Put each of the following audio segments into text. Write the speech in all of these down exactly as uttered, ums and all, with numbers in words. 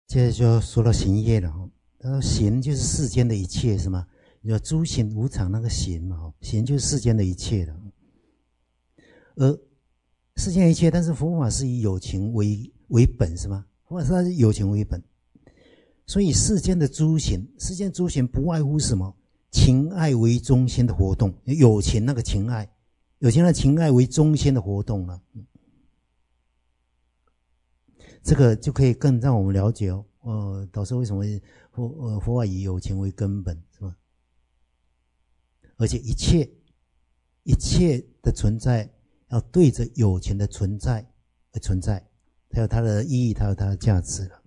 接着就说到行业了哈，他说行就是世间的一切是吗？有诸行无常那个行嘛，行就是世间的一切了。而世间的一切，但是佛法是以有情为为本是吗？佛法是它是有情为本，所以世间的诸行，世间诸行不外乎什么？情爱为中心的活动，有情那个情爱，有情的情爱为中心的活动了。这个就可以更让我们了解哦。呃，导师为什么佛呃佛法以有情为根本是吧？而且一切一切的存在要对着有情的存在而存在，它有它的意义，它有它的价值了。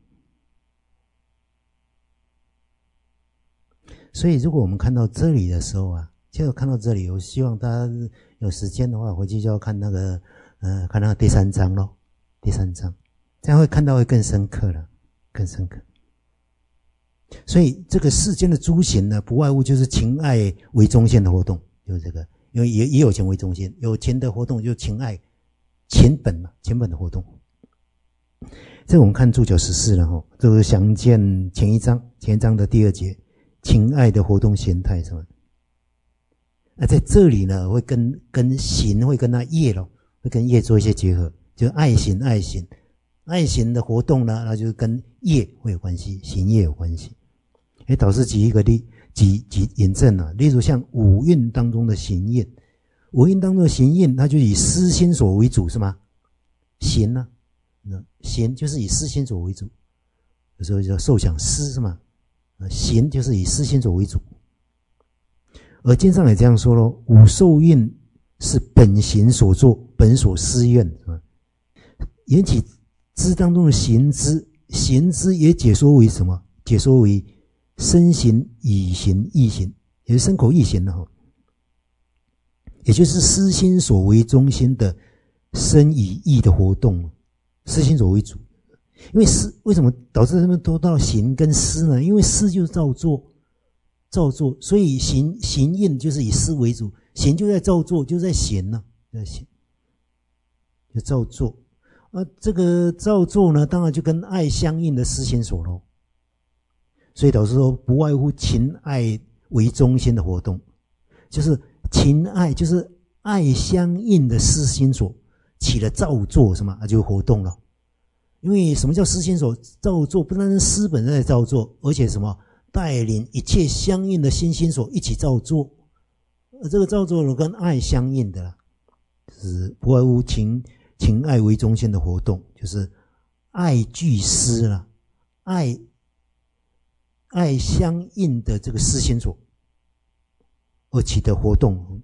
所以如果我们看到这里的时候啊，就看到这里，我希望大家有时间的话回去就要看那个呃看那个第三章咯，第三章这样会看到会更深刻了，更深刻。所以这个世间的诸行呢，不外乎就是情爱为中心的活动，就是这个，因为也也有情为中心，有情的活动就是情爱，情本嘛，情本的活动。这我们看注脚十四了哈，这个详见前一章，前一章的第二节，情爱的活动形态是吧？那在这里呢，会跟跟行会跟那业咯，会跟业做一些结合，就爱行爱行。爱行的活动呢，那就是跟业会有关系，行业有关系。诶，导师举一个例，举举引证啊，例如像五蕴当中的行印，五蕴当中的行印，它就以思心所为主，是吗？行呢、啊，行就是以思心所为主，有时候叫受想思，是吗？行就是以思心所为主。而经上也这样说咯，五受印是本行所作，本所思愿，是吧？缘起知当中的行知，行知也解说为什么？解说为身行、语行、意行，也是身口意行的哈，也就是思心所为中心的身语意的活动，思心所为主。因为思为什么导致他们都到行跟思呢？因为思就是造作，造作，所以行行印就是以思为主，行就在造作，就在行呢、啊，在行，就造作。啊，这个造作呢，当然就跟爱相应的思心所咯。所以导师说，不外乎情爱为中心的活动，就是情爱，就是爱相应的思心所起了造作，什么啊，就活动了。因为什么叫思心所造作？不单是思本身在造作，而且什么带领一切相应的心心所一起造作。而这个造作呢，跟爱相应的啦，是不外乎情。情爱为中心的活动，就是爱具思啦，爱爱相应的这个思心所而起的活动。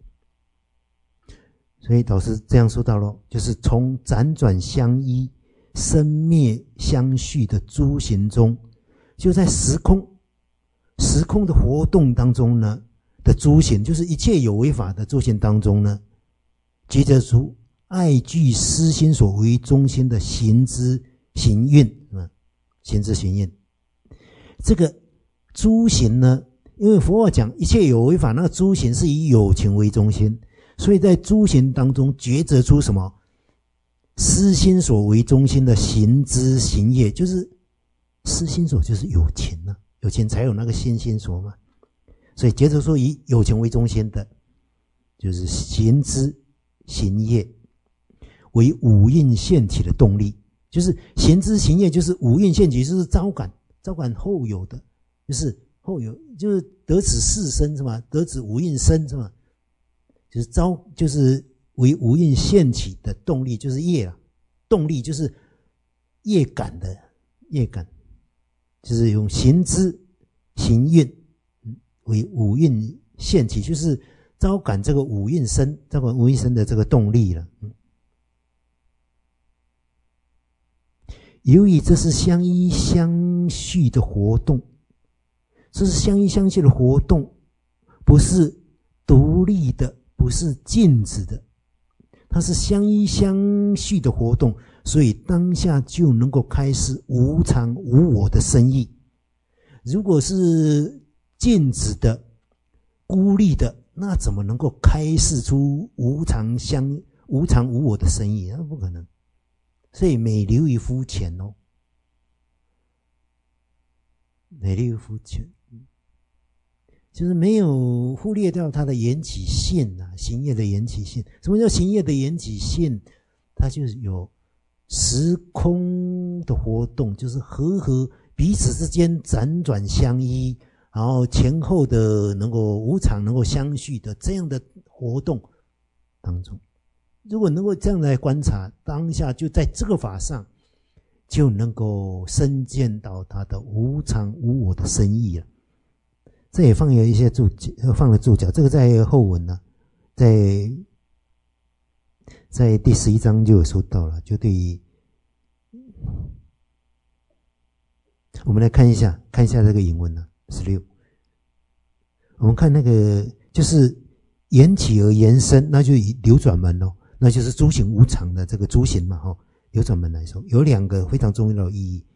所以导师这样说到了，就是从辗转相依、生灭相续的诸行中，就在时空时空的活动当中呢的诸行，就是一切有为法的诸行当中呢，结着出爱具思心所为中心的行之行运，行之行运。这个诸行呢，因为佛法讲一切有为法，那个诸行是以有情为中心，所以在诸行当中抉择出什么思心所为中心的行之行业，就是思心所就是有情啊，有情才有那个心心所嘛。所以抉择出以有情为中心的，就是行之行业。为五蕴现起的动力，就是行之行业，就是五蕴现起，就是招感，招感后有的，就是后有，就是得此四身是吗？得此五蕴身是吗？就是招，就是为五蕴现起的动力，就是业啊，动力就是业感的业感，就是用行之行运为五蕴现起，就是招感这个五蕴身，招感五蕴身的这个动力了。嗯，由于这是相依相续的活动，这是相依相续的活动，不是独立的，不是静止的，它是相依相续的活动，所以当下就能够开始无常无我的深意。如果是静止的、孤立的，那怎么能够开示出无常相无常无我的深意？那不可能。所以美流于肤浅哦。所以导师说，不外乎情爱为中心的，就是爱相应的思心所为中心的行之行业，就是思心所就是有情啊，有情才有那个心心所嘛。所以美丽又肤浅，就是没有忽略掉它的缘起性啊，行业的缘起性。什么叫行业的缘起性？它就是有时空的活动，就是和合彼此之间辗转相依，然后前后的能够无常能够相续的这样的活动当中，如果能够这样来观察，当下就在这个法上就能够深见到它的无常无我的深意了。这也放有一些注放了注脚，这个在后文呢、啊，在在第十一章就有说到了。就对于我们来看一下，看一下这个引文呢、啊，十六。我们看那个就是缘起而延伸，那就以流转门咯，那就是诸行无常的这个诸行嘛，哈，流转门来说，有两个非常重要的意义。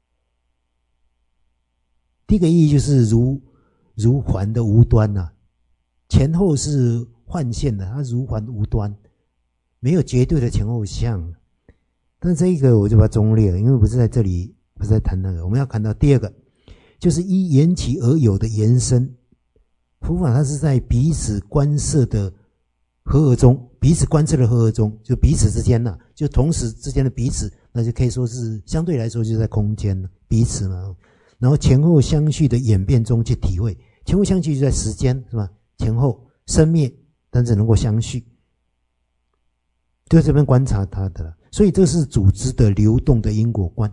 第一个意义就是如。如环的无端啊，前后是幻现的，它如环无端，没有绝对的前后相。但这一个我就把它中略了，因为不是在这里，不是在谈那个。我们要看到第二个，就是依缘起而有的延伸。佛法它是在彼此观摄的和合中，彼此观测的和合中，就彼此之间呐、啊，就同时之间的彼此，那就可以说是相对来说就在空间了，彼此嘛。然后前后相续的演变中去体会。前后相续就在时间，是吧？前后生灭，但是能够相续，就在这边观察它的了。所以这是组织的流动的因果观。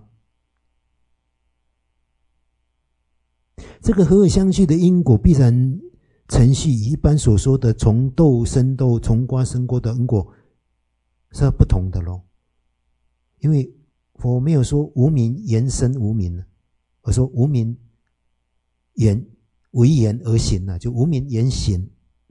这个和合相续的因果必然程序，一般所说的从豆生豆，从瓜生瓜的因果是不同的咯。因为佛没有说无明延伸无明，而说无明延。为言而行啊，就无明言行，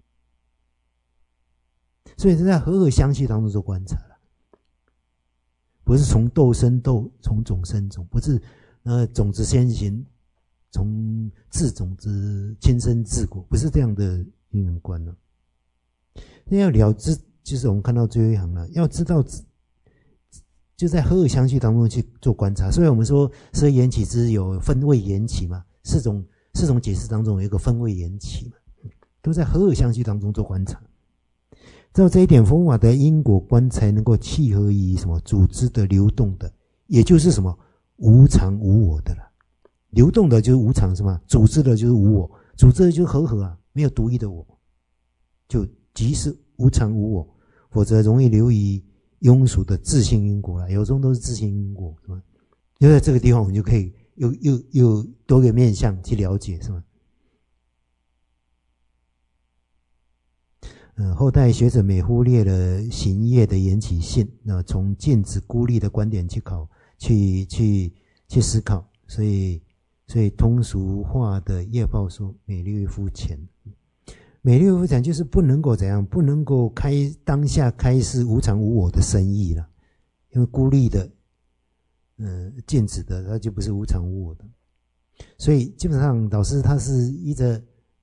所以是在和合相续当中做观察了，不是从豆生豆，从种生种，不是呃种子先行，从自种子亲生自果，不是这样的因缘观了。那要了知，就是我们看到最后一行了，要知道就在和合相续当中去做观察。所以我们说十二缘起之有分位缘起嘛，四种。四种解释当中有一个分位缘起嘛，都在和合相续当中做观察。照这一点，佛法的因果观才能够契合于什么组织的流动的，也就是什么无常无我的了。流动的就是无常，是吗？组织的就是无我，组织的就是和合啊，没有独一的我，就即是无常无我，否则容易流于庸俗的自性因果了。有种都是自性因果，是吧？就在这个地方，我们就可以。又又又多个面向去了解，是吗？嗯，后代学者每忽略了行业的缘起性，那从禁止孤立的观点去考，去去去思考，所以所以通俗化的业报说美丽肤浅，美丽肤浅就是不能够怎样，不能够开当下开示无常无我的深意了，因为孤立的。嗯，禁止的，它就不是无常无我的，所以基本上老师他是依着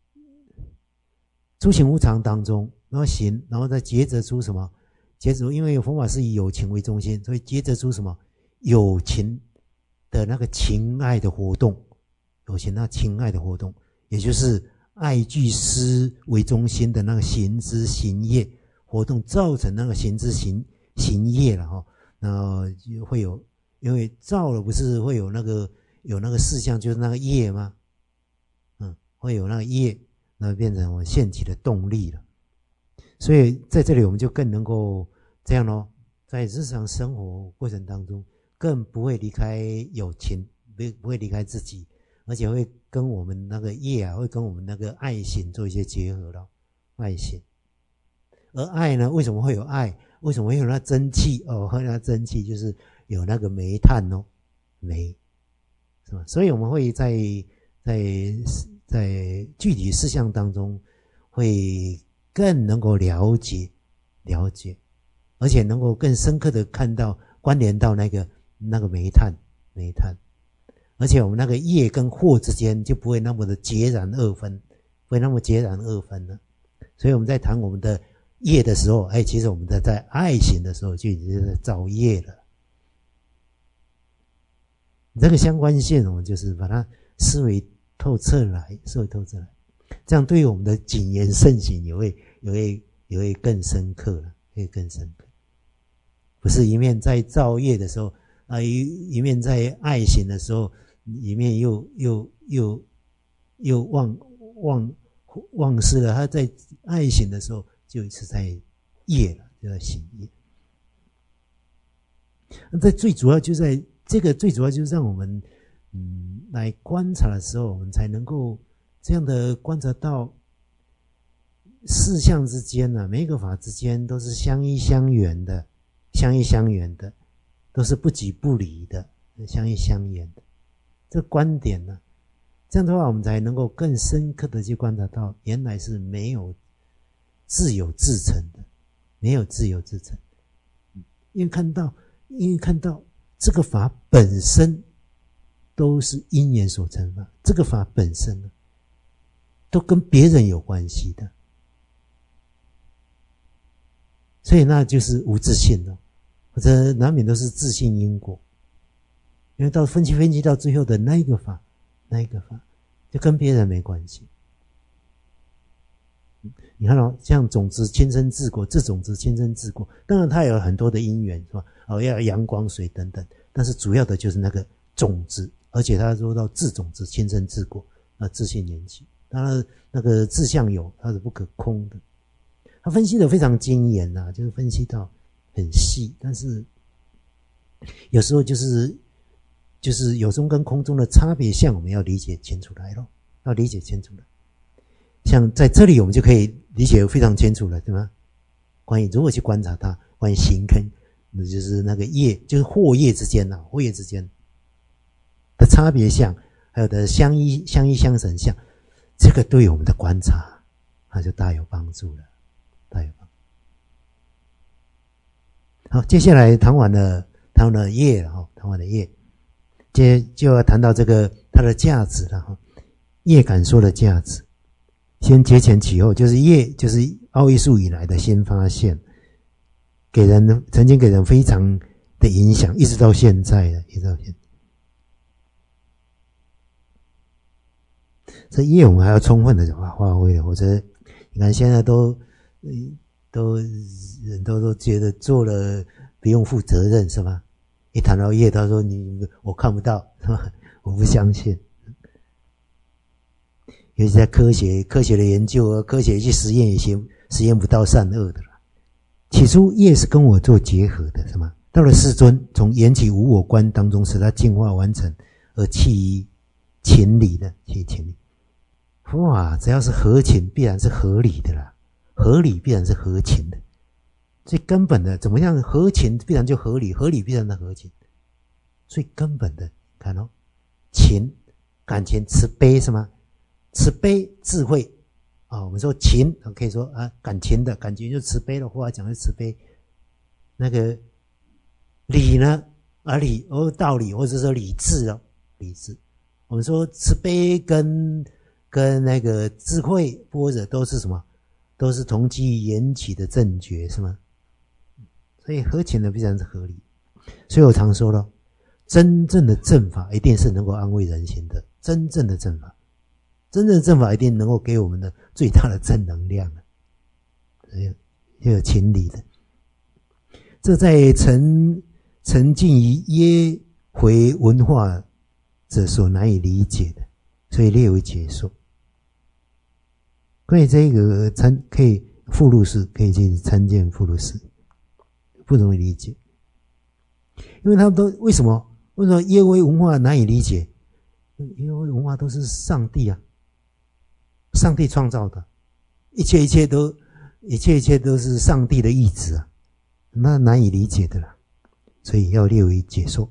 诸行无常当中，然后行，然后再抉择出什么？抉择，因为佛法是以有情为中心，所以抉择出什么？有情的那个情爱的活动，有情那情爱的活动，也就是爱具思为中心的那个行之行业活动，造成那个行之行行业了哈，然后就会有。因为造了不是会有那个有那个事项，就是那个业吗？嗯，会有那个业，那变成我现起的动力了。所以在这里我们就更能够这样咯，在日常生活过程当中，更不会离开友情，不不会离开自己，而且会跟我们那个业啊，会跟我们那个爱心做一些结合了，爱心。而爱呢，为什么会有爱？为什么会有那真气？哦，会有那真气就是。有那个煤炭哦，煤是吧？所以我们会在在在具体事项当中，会更能够了解了解，而且能够更深刻的看到关联到那个那个煤炭煤炭，而且我们那个业跟惑之间就不会那么的截然二分，不会那么截然二分了。所以我们在谈我们的业的时候，哎，其实我们在在爱行的时候就已经在造业了。这个相关性，我们就是把它思维透彻来，思维透彻来，这样对于我们的谨言慎行也会也会也会更深刻了，会更深刻。不是一面在造业的时候啊，一一面在爱行的时候，一面又又又又忘忘忘失了。他在爱行的时候，就是在业了，就在行业。那在最主要就在这个，最主要就是让我们嗯来观察的时候，我们才能够这样的观察到事项之间呢、啊，每一个法之间都是相依相缘的，相依相缘的，都是不即不离的，相依相缘的。这个观点呢、啊，这样的话，我们才能够更深刻的去观察到，原来是没有自有自成的，没有自有自成，因为看到。因为看到这个法本身都是因缘所成法，这个法本身呢，都跟别人有关系的，所以那就是无自性了，或者难免都是自性因果。因为到分析分析到最后的那一个法，那一个法就跟别人没关系。你看哦，像种子亲生治国，这种子亲生治国，当然它有很多的因缘，是吧？哦，要阳光水等等，但是主要的就是那个种子，而且他说到自种子亲生治国，啊，自性缘起，当然那个自相有，它是不可空的。他分析的非常精研呐、啊，就是分析到很细，但是有时候就是就是有中跟空中的差别相，我们要理解清楚来咯，要理解清楚了。像在这里我们就可以理解非常清楚了，对吗？关于如何去观察它，关于行跟那就是那个业，就是惑业之间啊，惑业之间的差别相，还有的相依相依相成相，这个对我们的观察它就大有帮助了，大有帮助。好，接下来谈完了谈完了业了哈，谈完了业，接就要谈到这个它的价值了哈，业感说的价值。先节前起后，就是业，就是奥义术以来的新发现，给人曾经给人非常的影响，一直到现在的，一直到现在。这业我们还要充分的发发挥了，或者你看现在都都人都都觉得做了不用负责任，是吧？一谈到业，他说你我看不到，是吧？我不相信。尤其在科学科学的研究啊，科学去实验也行，实验不到善恶的了。起初业是跟我做结合的，是吗？到了世尊，从缘起无我观当中使它进化完成，而弃于情理的，弃于情理。佛法只要是合情，必然是合理的啦，合理必然是合情的。最根本的，怎么样合情必然就合理，合理必然的合情。最根本的，看哦，情、感情、慈悲是吗？慈悲智慧啊，我们说情可以说啊，感情的感情就慈悲的话讲是慈悲。那个理呢，啊理哦道理或者说理智哦，理智。我们说慈悲跟跟那个智慧般若都是什么？都是同基于缘起的正觉，是吗？所以合情的必然是合理。所以我常说了，真正的正法一定是能够安慰人心的，真正的正法。真正的正法一定能够给我们的最大的正能量啊，要有情理的。这在沉沉浸于耶回文化者所难以理解的，所以列为解说。关于这个参可以附录式可以去参见附录式，不容易理解，因为他们都为什么为什么耶回文化难以理解？耶回文化都是上帝啊。上帝创造的，一切一切都，一切一切都是上帝的意志啊，那难以理解的啦，所以要列为解说。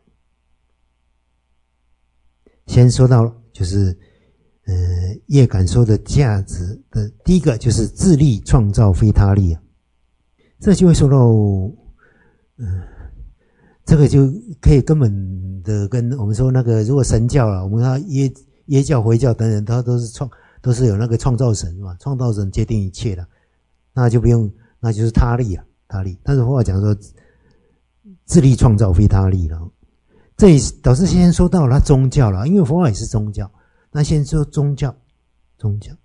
先说到就是，呃，业感说的价值的第一个就是自力创造非他力啊，这就会说到，嗯、呃，这个就可以根本的跟我们说那个如果神教啊，我们说耶耶教、回教等等，它都是创。都是有那个创造神是吧？创造神界定一切的，那就不用，那就是他力啊，他力。但是佛法讲说，自力创造非他力了。 这里导师先说到了宗教了，因为佛法也是宗教，那先说宗教，宗教，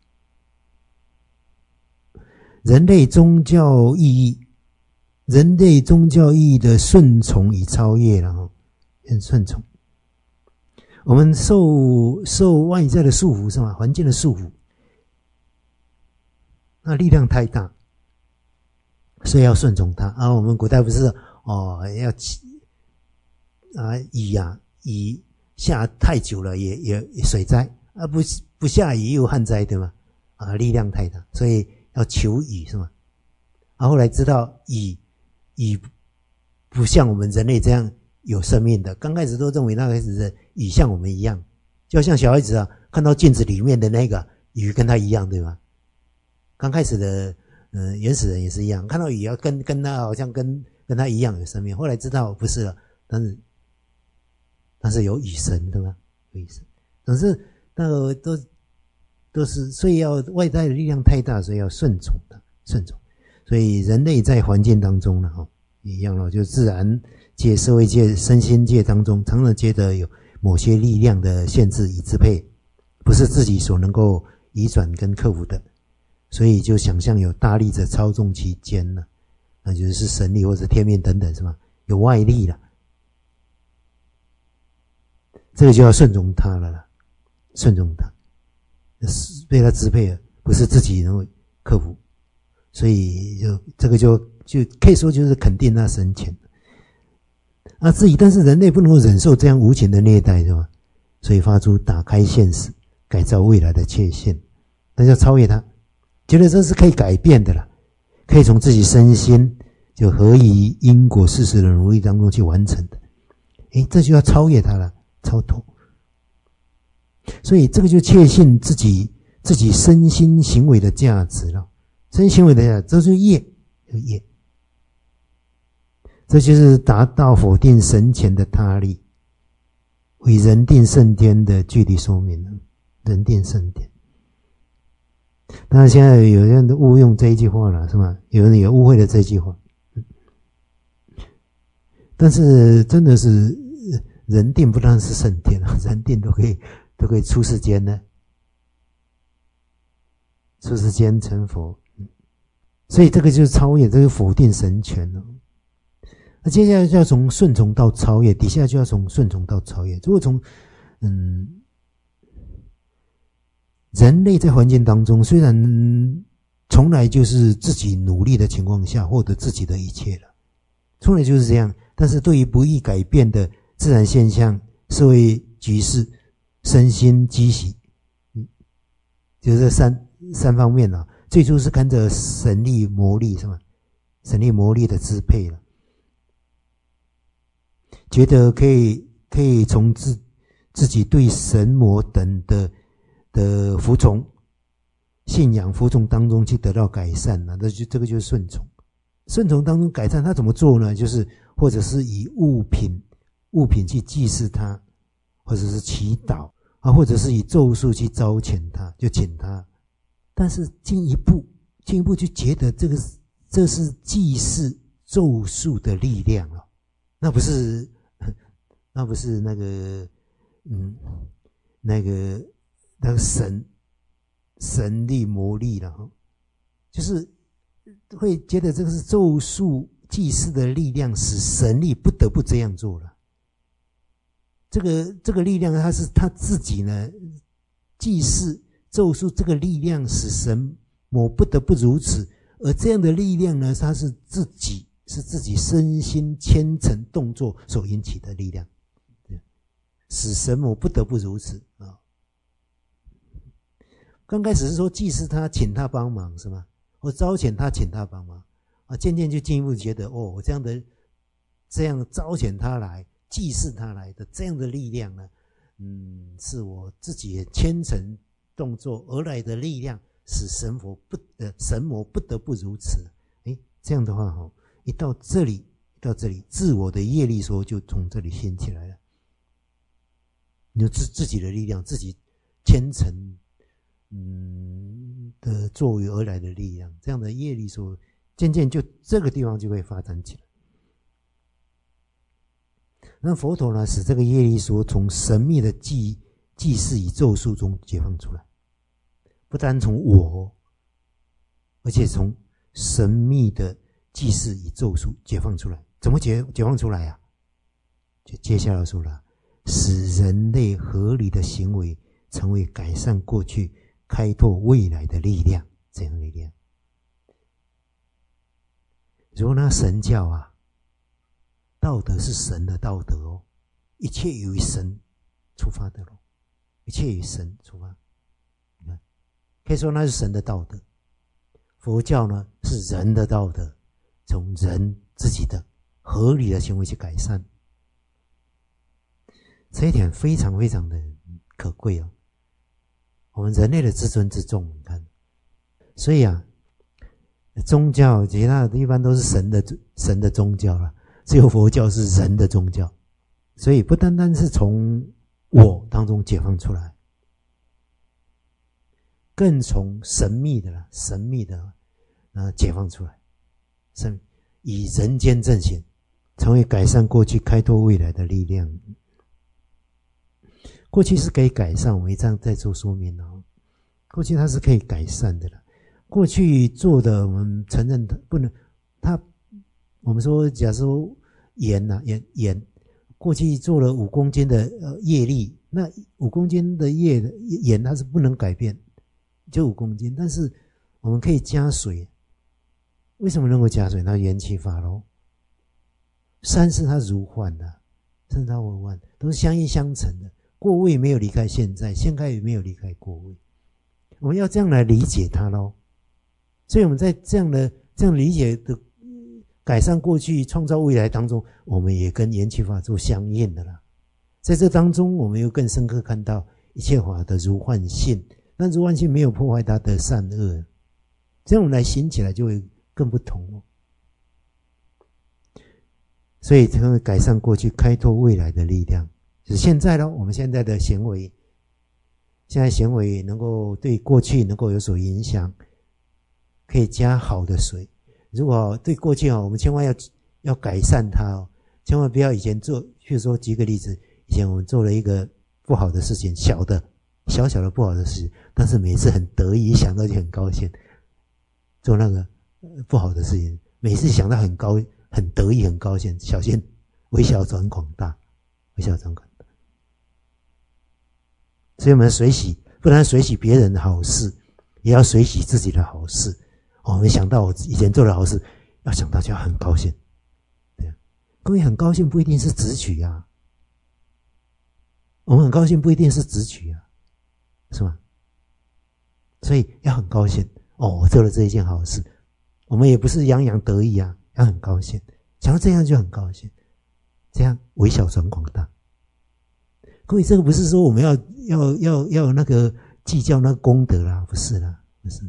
人类宗教意义，人类宗教意义的顺从与超越了哈，很顺从。我们受受外在的束缚是吗？环境的束缚，那力量太大，所以要顺从它。啊，我们古代不是哦要啊雨啊雨下太久了也也水灾啊，不不下雨又旱灾对吗？啊，力量太大，所以要求雨是吗？啊，后来知道雨雨不像我们人类这样有生命的，刚开始都认为那个是雨像我们一样，就像小孩子啊，看到镜子里面的那个雨跟他一样，对吗？刚开始的嗯原始人也是一样，看到雨要跟跟他好像跟跟他一样有生命，后来知道不是了，但是但是有雨神对吧？有雨神，总是那个都都是，所以要外在的力量太大，所以要顺从的顺从。所以人类在环境当中呢，哈，一样了，就自然界、社会界、身心界当中，常常觉得有某些力量的限制与支配，不是自己所能够移转跟克服的，所以就想象有大力者操纵其间呢，那就是神力或者天命等等，是吗？有外力了，这个就要顺从他了啦，顺从他，被他支配了，不是自己能够克服。所以就这个就就可以说就是肯定那神权啊，自己但是人类不能够忍受这样无情的虐待，对吧？所以发出打开现实、改造未来的切线，那要超越它，觉得这是可以改变的了，可以从自己身心就合于因果事实的努力当中去完成的。诶，这就要超越它了，超脱。所以这个就确信自己自己身心行为的价值了。身心行为的价值，这就是业，有业。这就是达到否定神权的他力，为人定胜天的具体说明了。人定胜天。当然现在有人都误用这一句话了，是吗？有人也误会了这句话。但是真的是人定不但是胜天，人定都可以都可以出世间呢，出世间成佛。所以这个就是超越，这个否定神权了。那接下来就要从顺从到超越，底下就要从顺从到超越。如果从嗯，人类在环境当中，虽然从来就是自己努力的情况下获得自己的一切了，从来就是这样。但是对于不易改变的自然现象、社会局势、身心机喜，嗯，就是这三三方面啊。最初是看着神力魔力是吗？神力魔力的支配了，觉得可以可以从自自己对神魔等的的服从、信仰服从当中去得到改善了，那就这个就是顺从。顺从当中改善，他怎么做呢？就是或者是以物品物品去祭祀他，或者是祈祷啊，或者是以咒术去招遣他，就请他。但是进一步进一步就觉得这个这是祭祀咒术的力量了，那不是那不是那个嗯那个那个神神力魔力了哈，就是会觉得这个是咒术祭祀的力量，使神力不得不这样做了。这个这个力量，它是他自己呢祭祀。咒术这个力量使神魔不得不如此，而这样的力量呢，它是自己是自己身心虔诚动作所引起的力量，使神魔不得不如此啊。刚开始是说祭祀他，请他帮忙是吗？我招遣他，请他帮忙啊，渐渐就进一步觉得，哦，我这样的这样招遣他来祭祀他来的这样的力量呢，嗯，是我自己虔诚动作而来的力量，使神佛不呃神魔不得不如此。哎，这样的话哈，一到这里，到这里，自我的业力说就从这里兴起来了。你就自自己的力量，自己虔诚嗯的作为而来的力量，这样的业力说，渐渐就这个地方就会发展起来。 那佛陀呢，使这个业力说从神秘的祭祭祀与咒术中解放出来，不单从我，而且从神秘的祭祀与咒术解放出来。怎么解解放出来啊？就接下来说了，使人类合理的行为成为改善过去、开拓未来的力量。这样的力量，如果那神教啊，道德是神的道德哦，一切由神出发的咯，一切由神出发。你看，可以说那是神的道德。佛教呢是人的道德，从人自己的合理的行为去改善，这一点非常非常的可贵哦。我们人类的自尊自重，你看，所以啊，宗教其他的一般都是神的神的宗教啦，只有佛教是人的宗教，所以不单单是从我当中解放出来，更从神秘的啦，神秘的呃解放出来，神以人间正行，成为改善过去、开拓未来的力量。过去是可以改善，我们这样再做说明哦。过去它是可以改善的啦。过去做的，我们承认它不能，它我们说，假如说盐呐、啊，盐盐，过去做了五公斤的呃业力，那五公斤的业盐它是不能改变，就五公斤，但是我们可以加水。为什么能够加水？那缘起法咯。三是它如幻的、啊，甚至它为幻，都是相依相成的。过位没有离开现在，现在也没有离开过位，我们要这样来理解它咯。所以我们在这样的这样理解的改善过去、创造未来当中，我们也跟缘起法做相应的啦。在这当中，我们又更深刻看到一切法的如幻性，那如幻性没有破坏它的善恶，这样我们来行起来就会更不同哦。所以它会改善过去、开拓未来的力量。就是现在咯，我们现在的行为，现在行为能够对过去能够有所影响，可以加好的水。如果对过去哦，我们千万要要改善它哦，千万不要以前做，譬如说举个例子，以前我们做了一个不好的事情，小的小小的不好的事情，但是每次很得意，一想到就很高兴，做那个不好的事情，每次想到很高很得意很高兴，小心微小转广大，微小转广大。所以我们随喜，不但随喜别人的好事，也要随喜自己的好事。哦，我们想到我以前做的好事，要想到就要很高兴。对啊，各位很高兴不一定是直取啊，我们很高兴不一定是直取啊，是吗？所以要很高兴哦，我做了这一件好事，我们也不是洋洋得意啊，要很高兴，想到这样就很高兴，这样微小转广大。各位，这个不是说我们要要要要那个计较那个功德啦，不是啦，不是，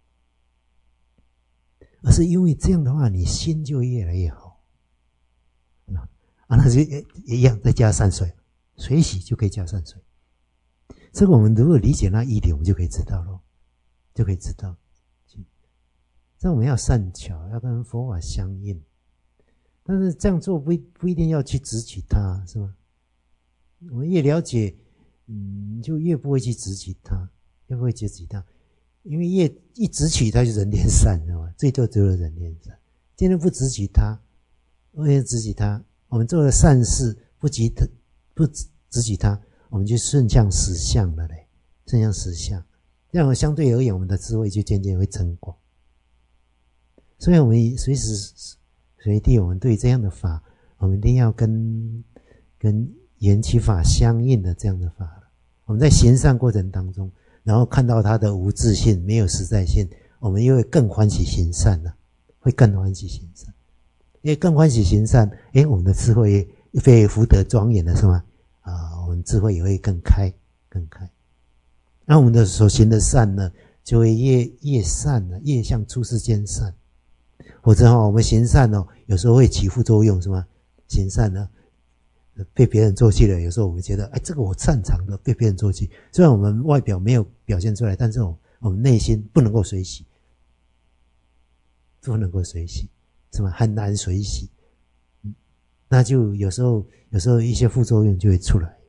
而是因为这样的话，你心就越来越好。啊，那就一样，再加善水，水洗就可以加善水。这个我们如果理解那一点，我们就可以知道咯，就可以知道。这我们要善巧，要跟佛法相应，但是这样做不不一定要去执取它，是吗？我们越了解，嗯，就越不会去执取它，越不会去执取它，因为越一执取它就人连善，知道吗？最多只有人连善。今天不执取它，为了执取它，我们做了善事，不执它，不执取它，我们就顺向实相了嘞，顺向实相，这样相对而言，我们的智慧就渐渐会增广。所以我们随时随地，我们对这样的法，我们一定要跟跟缘起法相应的这样的法了。我们在行善过程当中，然后看到它的无自性，没有实在性，我们又会更欢喜行善了，会更欢喜行善。因为更欢喜行善，诶，我们的智慧会福德庄严了，是吗？啊，我们智慧也会更开，更开。那我们的所行的善呢，就会越越善了，越向出世间善。否则哦，我们行善哦，有时候会起副作用，是吗？行善呢，被别人做气了，有时候我们觉得，哎，这个我擅长的，被别人做气。虽然我们外表没有表现出来，但是我我们内心不能够随喜，不能够随喜，是吗？很难随喜。嗯， 那就有时候有时候一些副作用就会出来。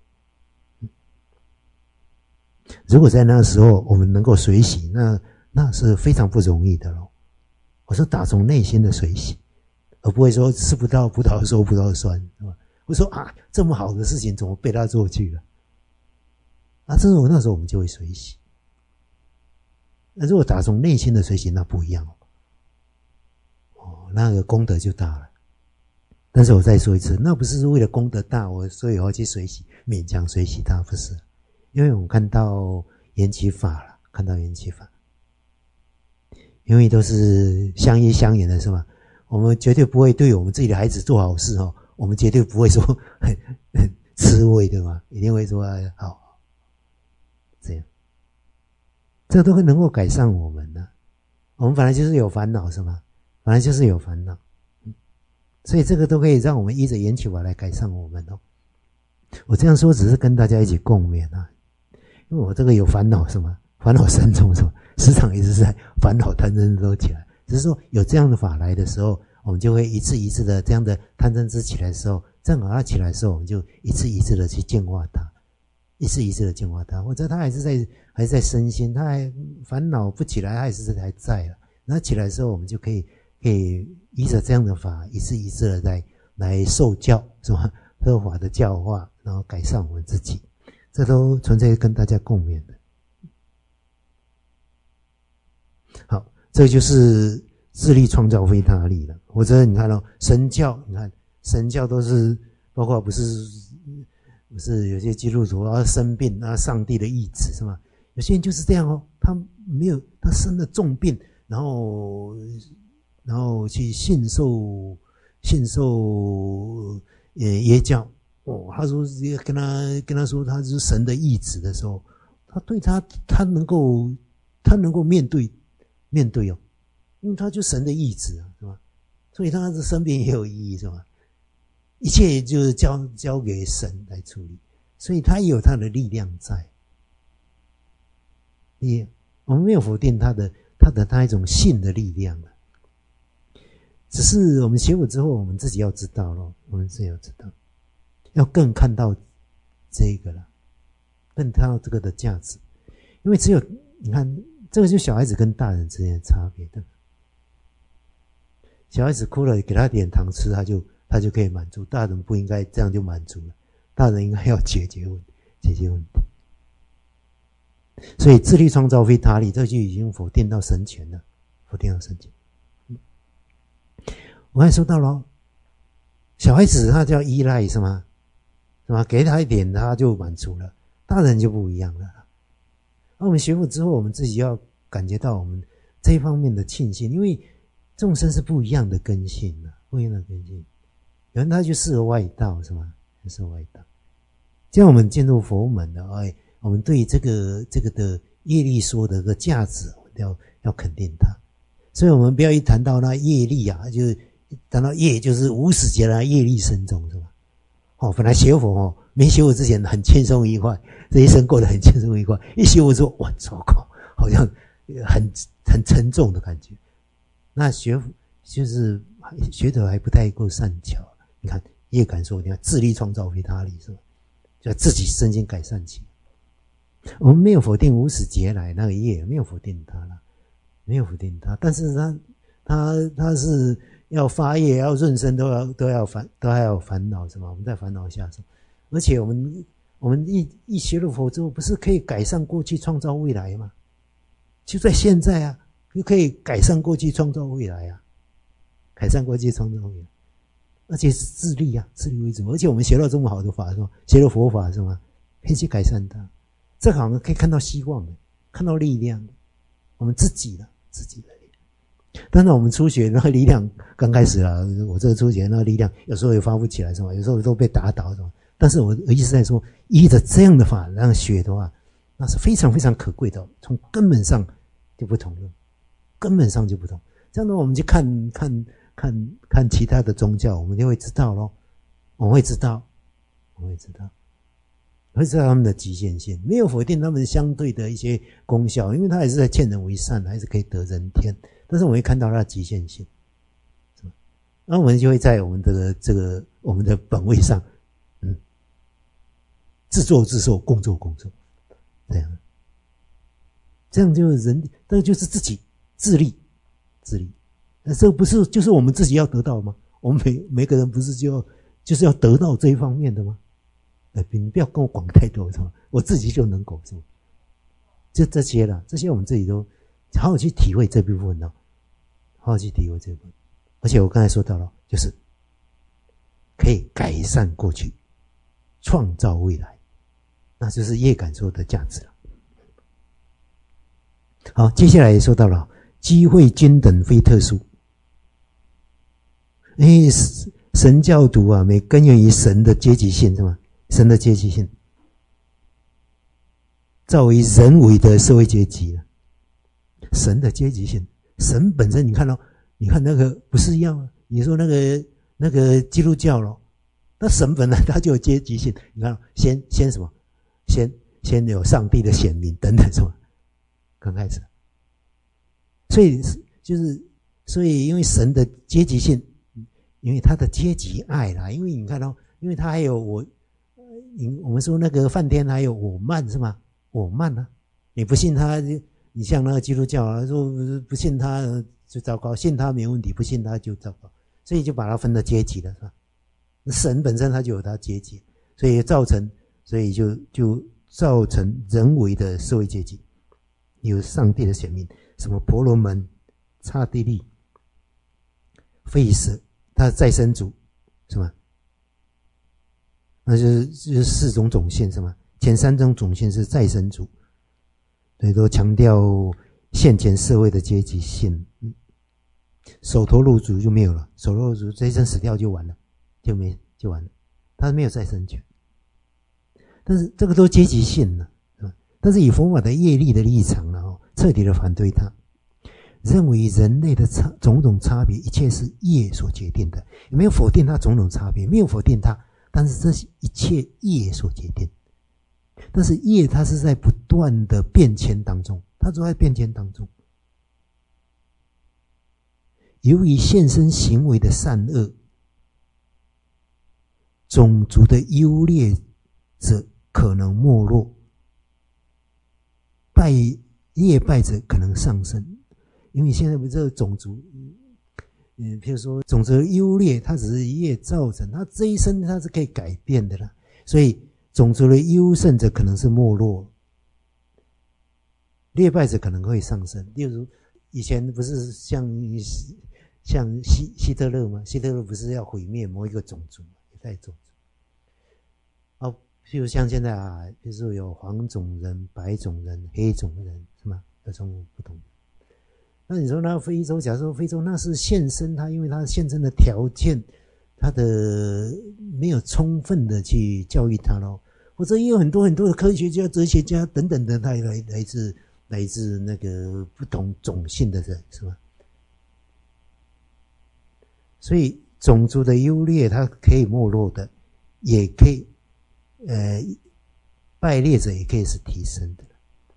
如果在那个时候我们能够随喜，那那是非常不容易的咯。我说打从内心的随喜，而不会说吃不到葡萄说葡萄酸，是吧？我说啊，这么好的事情怎么被他做去了？啊，这种那时候我们就会随喜。那如果打从内心的随喜，那不一样哦，哦，那个功德就大了。但是我再说一次，那不是为了功德大，我所以我要去随喜，勉强随喜他，不是。因为我们看到缘起法了，看到缘起法，因为都是相依相远的，是吧？我们绝对不会对我们自己的孩子做好事哦，我们绝对不会说很很吃味的嘛，一定会说好，这样，这都能够改善我们的、啊。我们本来就是有烦恼，是吗？本来就是有烦恼，所以这个都可以让我们依着缘起法来改善我们哦。我这样说只是跟大家一起共勉啊。因为我这个有烦恼是吗？烦恼深重是吗？时常一直在烦恼贪嗔都起来。只是说有这样的法来的时候，我们就会一次一次的这样的贪嗔痴起来的时候，正好它起来的时候，我们就一次一次的去净化它，一次一次的净化它。或者它还是在还是在身心，它还烦恼不起来，它还是还在了。那起来的时候，我们就可以可以依着这样的法，一次一次的来来受教，是吧？合法的教化，然后改善我们自己。这都存在跟大家共勉的。好，这就是自力创造非他力了。或者你看哦，神教，你看神教都是包括不是不是有些基督徒啊生病啊，上帝的意志是吗？有些人就是这样哦，他没有他生了重病，然后然后去信受信受呃耶教。哦，他说跟他跟他说他是神的意志的时候，他对他他能够他能够面对面对哦，因为他就神的意志啊，是吧？所以他的生病也有意义，是吧？一切就是交交给神来处理，所以他也有他的力量在。也我们没有否定他的他的他一种信的力量了，只是我们学佛之后，我们自己要知道咯，我们自己要知道。要更看到这个了，更看到这个的价值，因为只有你看，这个就是小孩子跟大人之间的差别的。小孩子哭了，给他点糖吃，他就他就可以满足；大人不应该这样就满足了，大人应该要解决问解决问题。所以自力创造非他力，这就已经否定到神权了，否定到神权。我刚才说到了，小孩子他叫依赖是吗？是吧？给他一点他就满足了，大人就不一样了。而我们学佛之后，我们自己要感觉到我们这一方面的庆幸，因为众生是不一样的根性啊，不一样的根性。有人他就适合外道是吗？适合外道。这样我们进入佛门的，哎，我们对这个这个的业力说的个价值，要要肯定它。所以我们不要一谈到那业力啊，就谈到业就是无始劫来业力深重是吧？哦，本来学佛哦，没学佛之前很轻松愉快，这一生过得很轻松愉快。一学佛之后，哇，糟糕，好像很很沉重的感觉。那学就是学的还不太够善巧。你看业感说，你看自力创造非他力是吧？就自己身心改善起来。我们没有否定无始劫来那个业，没有否定它了，没有否定它，但是他他他是。要发业，要润生，都要都要烦，都还要烦恼，是吧？我们在烦恼下生，而且我们我们一一学入佛之后，不是可以改善过去，创造未来吗？就在现在啊，就可以改善过去，创造未来啊，改善过去，创造未来，而且是自力啊，自力为主。而且我们学到这么好的法，是吧？学了佛法，是吗？可以去改善它，这好像可以看到希望的，看到力量的，我们自己的自己的。当然我们初学那个力量刚开始啦，我这个初学那个力量有时候也发不起来是吧？有时候都被打倒是吧？但是我意思在说，依着这样的法让学的话，那是非常非常可贵的，从根本上就不同了，根本上就不同。这样呢，我们就看看看看其他的宗教，我们就会知道咯，我们会知道，我们会知道，会知道他们的极限性，没有否定他们相对的一些功效，因为他还是在劝人为善，还是可以得人天。但是我们会看到它的极限性，是吧？ 那我们就会在我们的这个我们的本位上，嗯，自作自受，共作共受，这样，这样就是人，这个就是自己自立，自立。那这不是就是我们自己要得到吗？我们每每个人不是就要就是要得到这一方面的吗？哎，你不要跟我管太多，是吧？我自己就能够，是吧？就这些了，这些我们自己都好好去体会这部分哦，好好去体会这部分。而且我刚才说到了，就是可以改善过去，创造未来，那就是业感受的价值了。好，接下来也说到了机会均等非特殊。因为神教徒啊，每根源于神的阶级性，是吗？神的阶级性，造为人为的社会阶级了。神的阶级性，神本身，你看到，你看那个不是一样吗？你说那个那个基督教咯，那神本来它就有阶级性。你看，先先什么？先先有上帝的显明等等什么？刚开始，所以就是所以因为神的阶级性。因为他的阶级爱啦，因为你看到、哦，因为他还有我，我们说那个梵天还有我慢是吗？我慢啊，你不信他，你像那个基督教啊，说不信他就糟糕，信他没问题，不信他就糟糕，所以就把它分了阶级了，是吧？神本身他就有他阶级，所以造成，所以就就造成人为的社会阶级，有上帝的显明，什么婆罗门、刹帝利、吠舍。他的再生族是吗？那就是就是四种种姓是吗？前三种种姓是再生族，对，都强调现前社会的阶级性。嗯，首陀罗族就没有了，首陀罗族这一生死掉就完了，就没就完了，他没有再生权。但是这个都阶级性了，是吧？但是以佛法的业力的立场呢，哦，彻底的反对他。认为人类的差种种差别，一切是业所决定的，也没有否定它种种差别，没有否定它，但是这一切业所决定。但是业它是在不断的变迁当中，它都在变迁当中。由于现身行为的善恶，种族的优劣者可能没落，败业败者可能上升。因为现在不是这个种族，嗯，譬如说种族的优劣，它只是业造成，它这一生它是可以改变的啦。所以种族的优胜者可能是没落，劣败者可能会上升。例如以前不是像像希希特勒吗？希特勒不是要毁灭某一个种族吗？犹太种族。哦，譬如像现在啊，比如说有黄种人、白种人、黑种人，是吗？有种不同。那你说那非洲，假如说非洲那是现身，他因为他现身的条件，他的没有充分的去教育他咯，或者也有很多很多的科学家、哲学家等等的，他来来自来自那个不同种姓的人，是吧？所以种族的优劣，它可以没落的，也可以呃败劣者也可以是提升的。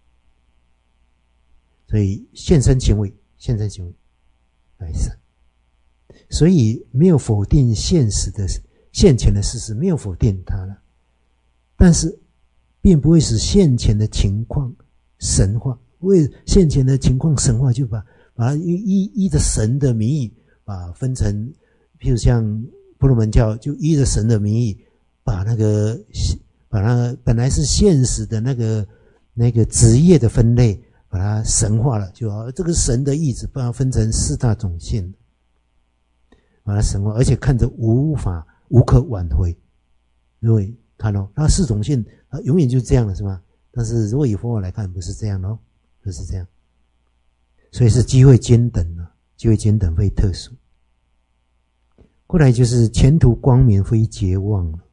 所以现身行为。现在就来生，所以没有否定现实的现前的事实，没有否定它了，但是并不会使现前的情况神化。为现前的情况神化，就把把它依依着神的名义，把分成，譬如像婆罗门教，就依着神的名义，把那个把那本来是现实的那个那个职业的分类。把它神化了就好，这个神的意志把它分成四大种姓，把它神化，而且看着无法无可挽回。如果看到那四种姓，它永远就这样了，是吗？但是如果以佛法来看，不是这样咯，不是这样。所以是机会均等啊，机会均等非特殊。过来就是前途光明非绝望了。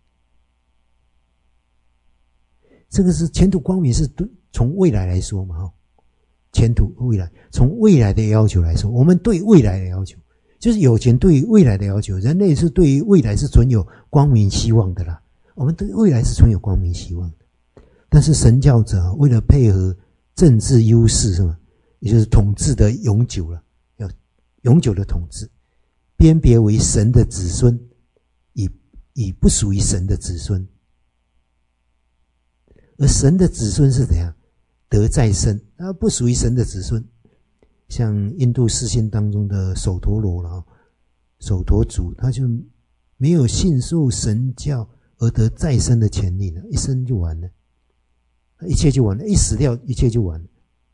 这个是前途光明，是从未来来说嘛，前途未来，从未来的要求来说，我们对未来的要求，就是有钱对于未来的要求，人类是对于未来是存有光明希望的啦。我们对未来是存有光明希望的，但是神教者为了配合政治优势，是吗？也就是统治的永久了，要永久的统治， 辨别为神的子孙，以以不属于神的子孙。而神的子孙是怎样？得再生，他不属于神的子孙。像印度四姓当中的首陀罗了，首陀族，他就没有信受神教而得再生的权利了，一生就完了，一切就完了，一死掉一切就完了。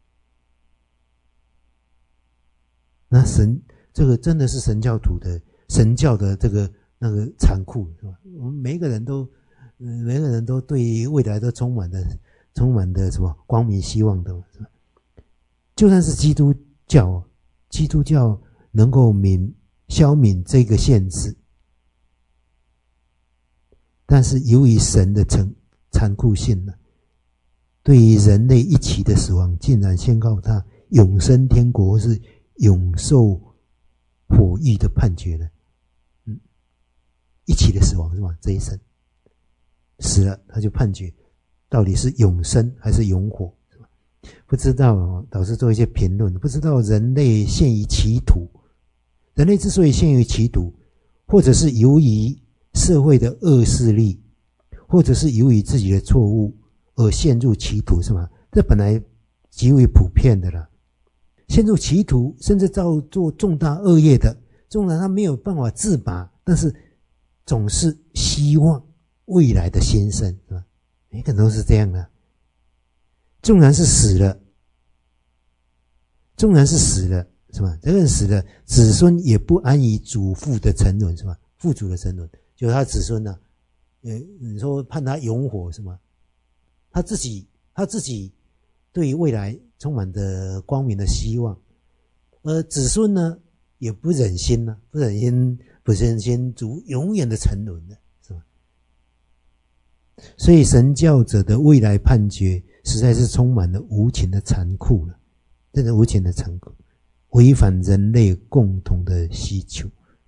那神这个真的是神教徒的神教的这个那个残酷，是吧？我们每一个人都，每个人都对未来都充满的充满的什么光明希望的，是吧？就算是基督教，基督教能够泯消泯这个限制，但是由于神的残残酷性呢，对于人类一起的死亡，竟然宣告他永生天国是永受火狱的判决呢。嗯，一起的死亡是吧？这一生死了，他就判决到底是永生还是永火，是吧？不知道哦，导师做一些评论，不知道人类陷于歧途，人类之所以陷于歧途，或者是由于社会的恶势力，或者是由于自己的错误而陷入歧途，是吗？这本来极为普遍的啦。陷入歧途，甚至造作重大恶业的，纵然他没有办法自拔，但是总是希望未来的新生，是吧？每个人都是这样的。纵然是死了，纵然是死了，是吧？这个人死了，子孙也不安于祖父的沉沦，是吧？父祖的沉沦，就是他子孙呢、啊，呃，你说判他永火，是吗？他自己，他自己对于未来充满着光明的希望，而子孙呢，也不忍心呢、啊，不忍心，不忍心祖永远的沉沦的，是吧？所以神教者的未来判决实在是充满了无情的残酷了，真的无情的残酷，违反人类共同的需求。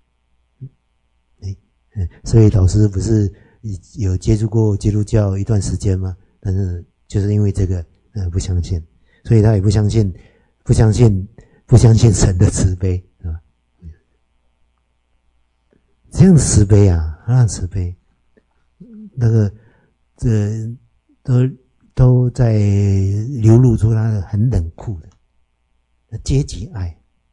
嗯，所以老师不是有接触过基督教一段时间吗？但是就是因为这个，呃，不相信，所以他也不相信，不相信，不相信神的慈悲，是吧？这样的慈悲啊，那样慈悲，那个这都都在流露出他的很冷酷的阶级爱，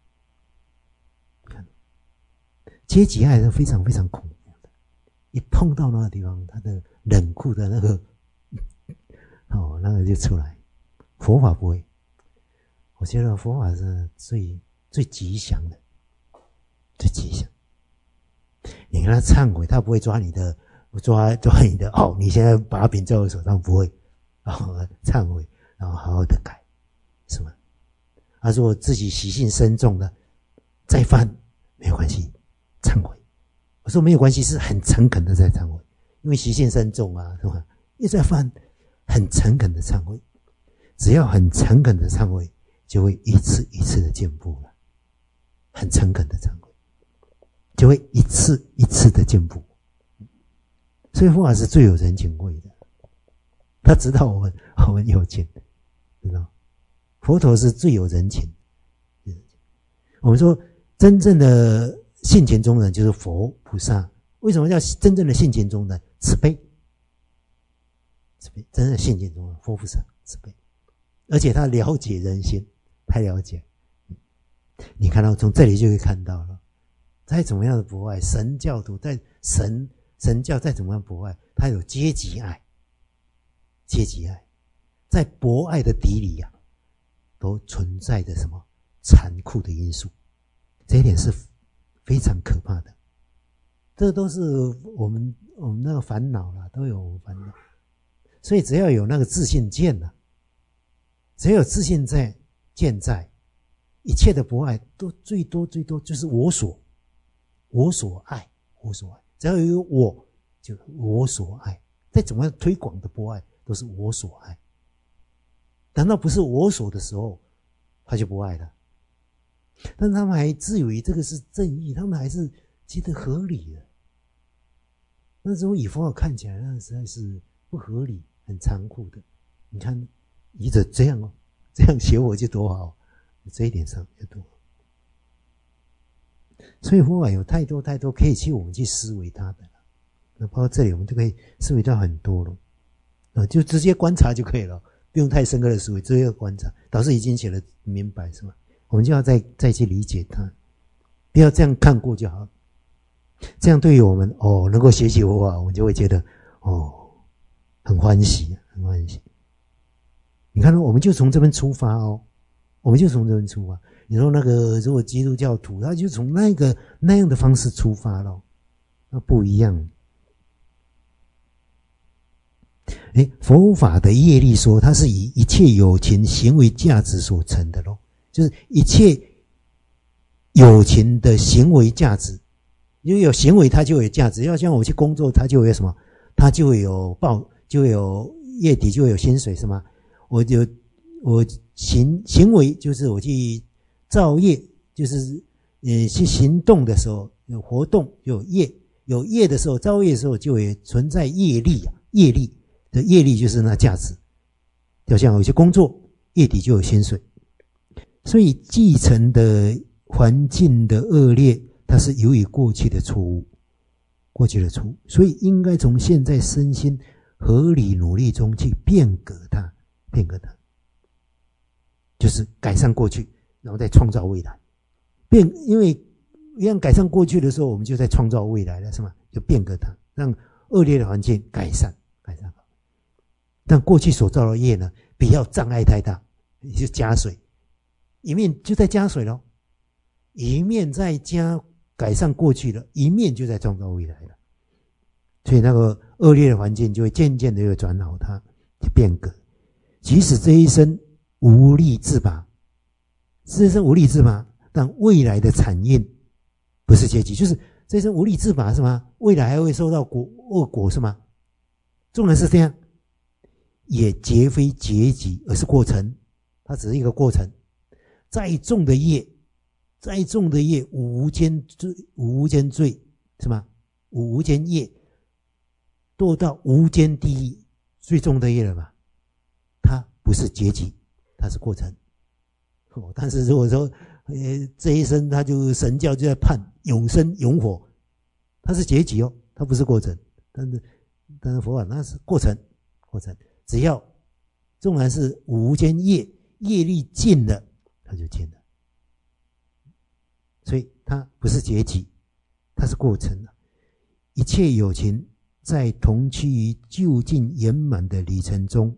阶级爱是非常非常恐怖。一碰到那个地方，他的冷酷的那个，哦，那个就出来。佛法不会，我觉得佛法是最最吉祥的，最吉祥。你跟他忏悔，他不会抓你的，抓抓你的。哦，你现在把柄在我手上，不会。然后忏悔，然后好好的改，是吗？他说自己习性深重的，再犯没有关系，忏悔。我说没有关系，是很诚恳的在忏悔，因为习性深重啊，是吧？一再犯，很诚恳的忏悔，只要很诚恳的忏悔，就会一次一次的进步了。很诚恳的忏悔，就会一次一次的进步。所以佛法是最有人情味的，他知道我们我们有情，知道？佛陀是最有人情。我们说真正的性情中人就是佛菩萨。为什么叫真正的性情中人？慈悲，慈悲，真正的性情中人，佛菩萨慈悲，而且他了解人心，太了解。你看到从这里就可以看到了，再怎么样的博爱，神教徒在神神教再怎么样博爱，他有阶级爱，阶级爱，在博爱的底里啊，都存在着什么残酷的因素，这一点是非常可怕的。这都是我们我们那个烦恼啦，都有烦恼。所以只要有那个自信见了，只要有自信在健在，一切的博爱都最多最多就是我所我所爱，我所爱。只要有我，就我所爱。再怎么样推广的博爱，都是我所爱。难道不是我所的时候，他就不爱了？但他们还自以为这个是正义，他们还是觉得合理的。那时候以佛法看起来，那实在是不合理，很残酷的。你看，依着这样哦，这样学我就多好，这一点上就多好。 所以佛法有太多太多可以去我们去思维它的，那包括这里我们就可以思维到很多了，啊，就直接观察就可以了，不用太深刻的思维，直接观察。导师已经写了明白是吧？我们就要再再去理解它，不要这样看过就好。这样对于我们哦能够学习佛法，我们就会觉得哦很欢喜，很欢喜。你看，我们就从这边出发哦，我们就从这边出发。你说那个如果基督教徒，他就从那个那样的方式出发了，那不一样。诶，佛法的业力说，它是以一切有情行为价值所成的咯，就是一切有情的行为价值，因为有行为它就有价值。要像我去工作，它就会有什么？它就会有报，就会有月底就会有薪水，是吗？我就我行行为就是我去造业，就是呃去行动的时候有活动有业，有业的时候造业的时候就会存在业力啊，业力的业力就是那价值。就像有些工作月底就有薪水，所以继承的环境的恶劣，它是由于过去的错误，过去的错误，所以应该从现在身心合理努力中去变革它。变革它，就是改善过去，然后再创造未来。变，因为一样改善过去的时候，我们就在创造未来了，是吗？就变革它，让恶劣的环境改善，改善好。但过去所造的业呢，不要障碍太大，就加水，一面就在加水咯，一面在加改善过去了，一面就在创造未来了。所以那个恶劣的环境就会渐渐的又转好它，去变革。即使这一生无力自拔，这一生无力自拔，但未来的产业不是结局，就是这一生无力自拔是吗？未来还会受到果恶果是吗？纵然是这样，也绝非结局，而是过程，它只是一个过程。再重的业，再重的业，无间罪，无间罪是吗？无间业，堕到无间地狱，最重的业了吧？它不是结局，它是过程。哦，但是如果说，呃，这一生他就神教就在判永生永火，它是结局哦，它不是过程。但是，但是佛法那是过程，过程。只要纵然是无间业，业力尽了，它就尽了。所以它不是结局，它是过程。一切有情在同趋于究竟圆满的旅程中。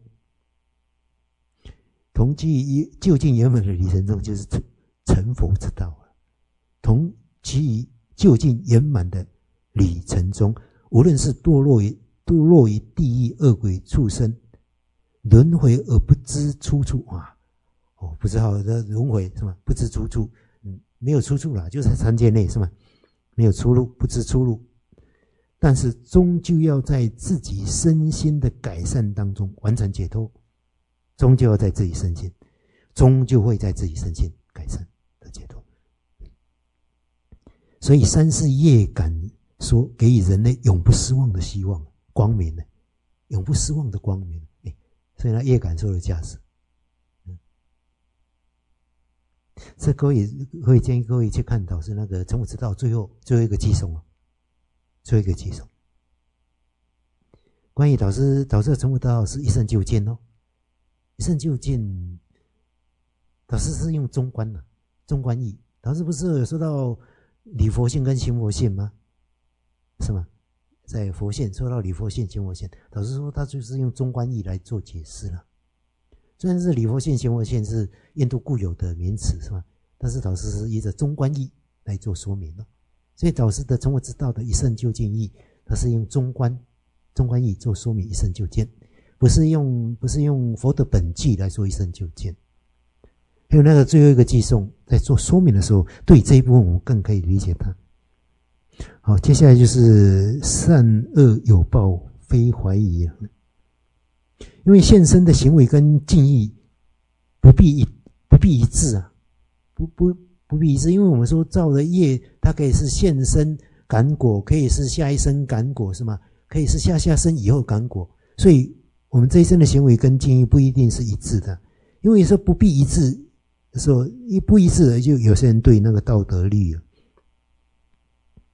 同趋于究竟圆满的旅程中，就是成佛之道了。同趋于究竟圆满的旅程中，无论是堕落于堕落于地狱、恶鬼、畜生，轮回而不知出处啊！哦，不知道的轮回是吗？不知出处，嗯，没有出处了，就在三界内是吗？没有出路，不知出路。但是终究要在自己身心的改善当中完成解脱。终究要在自己身心，终究会在自己身心改善的解脱。所以三世业感说给予人类永不失望的希望，光明呢，永不失望的光明。哎，所以那业感受的价值。嗯，这各位会建议各位去看导师那个成佛之道最后最后一个寄送啊，最后一个寄送。关于导师导师的成佛之道是一生究竟哦。一生究竟，导师是用中观的、啊、中观义。导师不是有说到理佛性跟行佛性吗？是吗？在佛性说到理佛性、行佛性，导师说他就是用中观义来做解释了。虽然是理佛性、行佛性是印度固有的名词，是吗？但是导师是依着中观义来做说明了。所以导师的成佛之道的一生究竟义，他是用中观中观义做说明一生究竟。不是用不是用佛的本纪来说一生究竟。还有那个最后一个寄送在做说明的时候，对这一部分我们更可以理解它。好，接下来就是善恶有报非怀疑了。因为现身的行为跟境遇不必一不必一致啊，不不不必一致，因为我们说造的业，它可以是现身感果，可以是下一生感果，是吗？可以是下下生以后感果，所以我们这一生的行为跟境遇不一定是一致的，因为说不必一致的时候，一不一致的，就有些人对那个道德律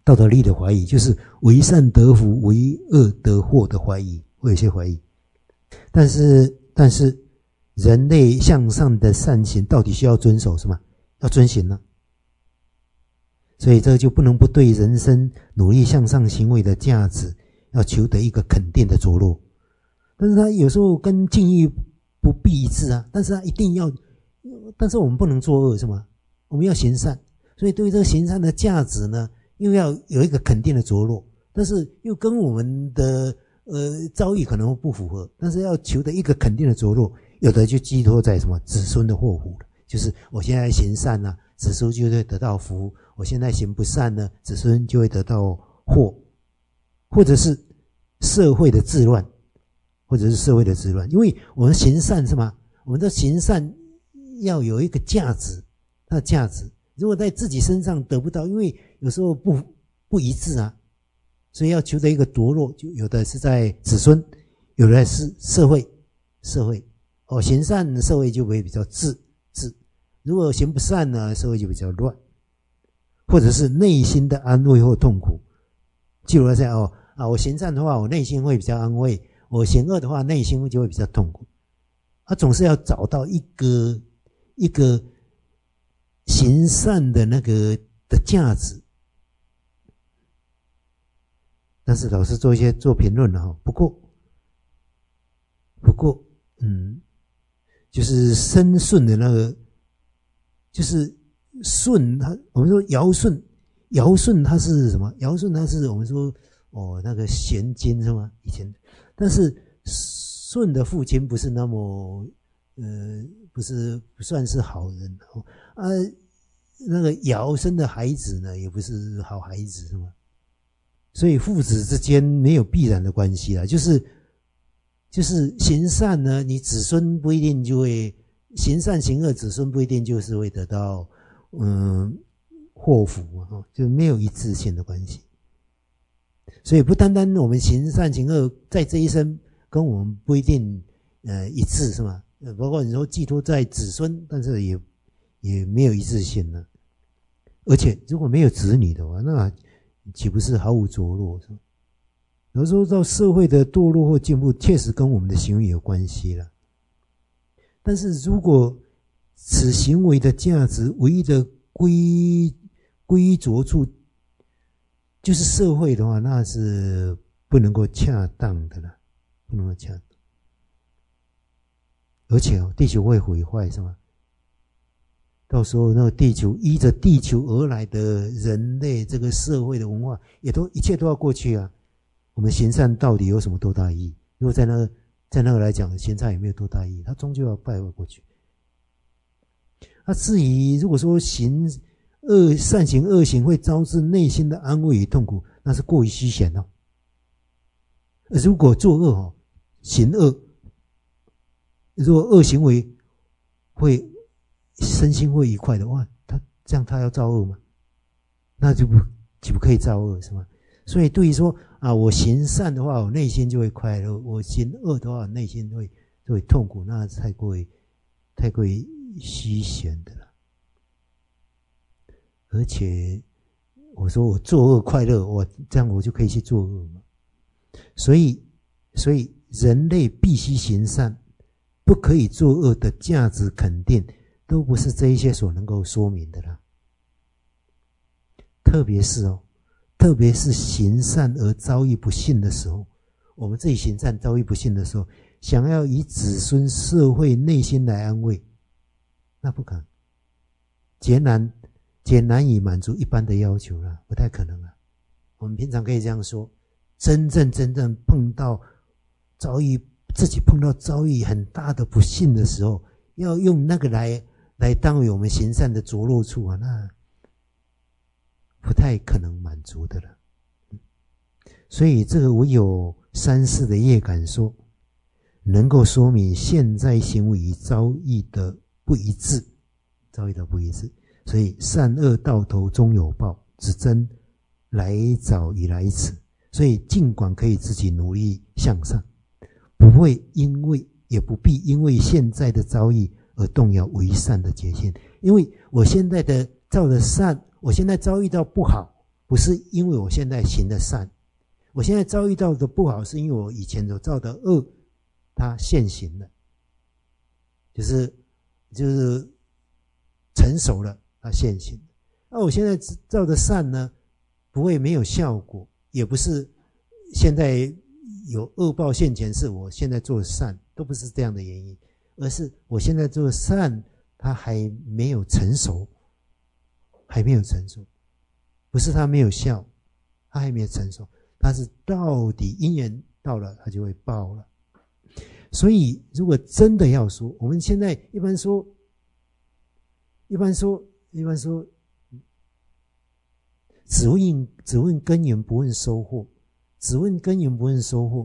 道德力的怀疑，就是为善得福，为恶得祸的怀疑，会有些怀疑。但是，但是人类向上的善行到底需要遵守什么？要遵循呢？所以这就不能不对人生努力向上行为的价值要求得一个肯定的着落。但是他有时候跟境遇不必一致啊，但是他一定要，但是我们不能作恶是吗？我们要行善，所以对于这个行善的价值呢，又要有一个肯定的着落，但是又跟我们的呃遭遇可能不符合，但是要求得一个肯定的着落，有的就寄托在什么子孙的祸福了，就是我现在行善啊，子孙就会得到福，我现在行不善呢，子孙就会得到祸，或者是社会的治乱，或者是社会的治乱，因为我们行善是吗？我们的行善要有一个价值，它的价值如果在自己身上得不到，因为有时候不不一致啊，所以要求得一个着落，就有的是在子孙，有的是社会，社会哦，行善社会就会比较治治，如果行不善呢，社会就比较乱，或者是内心的安慰或痛苦。记录在哦啊，我行善的话，我内心会比较安慰；我行恶的话，内心就会比较痛苦。他总是要找到一个一个行善的那个的价值。但是老师做一些做评论了哈，不过不过嗯，就是生顺的那个，就是顺他，我们说尧舜，尧舜他是什么？尧舜他是我们说哦那个贤经是吗？以前，但是舜的父亲不是那么呃，不是不算是好人哦啊，那个尧生的孩子呢，也不是好孩子是吗？所以父子之间没有必然的关系啦，就是就是行善呢，你子孙不一定就会行善行恶，子孙不一定就是会得到嗯祸福啊，就没有一致性的关系。所以不单单我们行善行恶在这一生跟我们不一定呃一致是吗？包括你说寄托在子孙，但是也也没有一致性呢。而且如果没有子女的话，那岂不是毫无着落？是吧？有时候到社会的堕落或进步，确实跟我们的行为有关系了。但是如果此行为的价值唯一的归归着处就是社会的话，那是不能够恰当的了，不能够恰当。而且哦，地球会毁坏是吗？到时候那个地球依着地球而来的人类这个社会的文化，也都一切都要过去啊。我们行善到底有什么多大意义？如果在那个在那个来讲，行善也没有多大意义，它终究要败坏过去。那、啊、至于如果说行恶善行恶行会招致内心的安慰与痛苦，那是过于虚显了。如果作恶哦，行恶，如果恶行为会身心会愉快的话，他这样他要造恶吗？那就不就不可以造恶是吗？所以对于说啊，我行善的话，我内心就会快乐；我行恶的话，我内心会就会痛苦，那太过于太过于虚显的了。而且我说我作恶快乐，我这样我就可以去作恶嘛。所以，所以人类必须行善，不可以作恶的价值肯定，都不是这一些所能够说明的啦。特别是哦，特别是行善而遭遇不幸的时候，我们自己行善遭遇不幸的时候，想要以子孙社会内心来安慰，那不可能，极难极难以满足一般的要求了，不太可能啊。我们平常可以这样说，真正真正碰到遭遇自己碰到遭遇很大的不幸的时候，要用那个来来当为我们行善的着落处啊，那不太可能满足的了。所以这个唯有三世的业感说，能够说明现在行为与遭遇的不一致，遭遇的不一致。所以善恶到头终有报，只争来早与来迟。所以尽管可以自己努力向上，不会因为也不必因为现在的遭遇而动摇为善的决心。因为我现在的造的善，我现在遭遇到不好， 不是因为我现在行的善，我现在遭遇到的不好，是因为我以前所造的恶，它现行了，就是就是成熟了，它现行了。那我现在造的善呢，不会没有效果，也不是现在有恶报现前，是我现在做的善，都不是这样的原因，而是我现在做的善，它还没有成熟，还没有成熟，不是它没有效，它还没有成熟，它是到底因缘到了，它就会报了。所以，如果真的要说，我们现在一般说，一般说，一般说，只问只问根源，不问收获。只问根源，不问收获。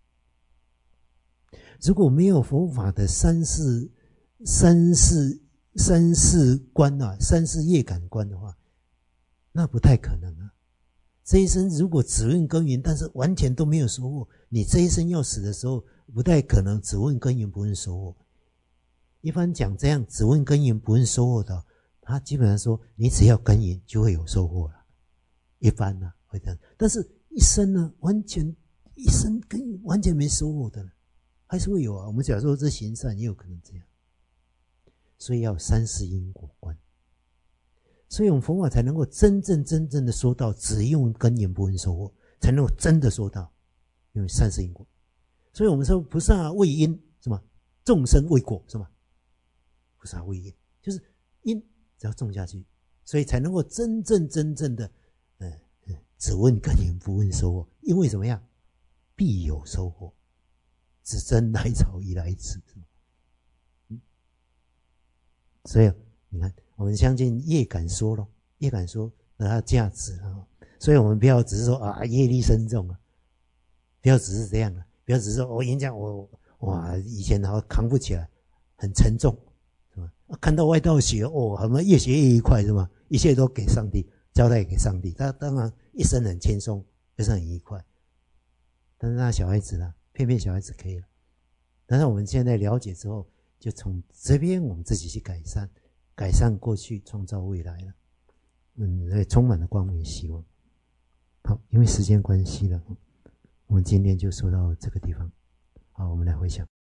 如果没有佛法的三世、三世、三世观啊，三世业感观的话，那不太可能啊。这一生如果只问根源，但是完全都没有收获，你这一生要死的时候，不太可能只问根源，不问收获。一般讲这样只问根源，不问收获的，他基本上说，你只要根源就会有收获了。一般呢、啊、会这样，但是一生呢，完全一生跟完全没收获的，还是会有啊。我们假如说这行善，也有可能这样。所以要三世因果观，所以我们佛法才能够真正真正的说到只用根源不问收获，才能够真的说到，因为三世因果。所以我们说菩萨为因，是吗？众生为果，是吗？菩萨为因，就是因只要种下去，所以才能够真正真正的，呃，只问根源不问收获，因为怎么样，必有收获。只争来草以来此，嗯，所以你看，我们相信业感说咯，业感说有它的价值啊，所以我们不要只是说啊业力深重啊，不要只是这样啊，不要只是说我演讲我哇以前好像扛不起来，很沉重，是吧？看到外道学哦，好像越学越愉快，是吗？一切都给上帝交代给上帝，他当然一生很轻松，就是很愉快。但是那小孩子呢？骗骗小孩子可以了，但是我们现在了解之后，就从这边我们自己去改善，改善过去，创造未来了。嗯，所以充满了光明希望。好，因为时间关系了，我们今天就说到这个地方。好，我们来回想。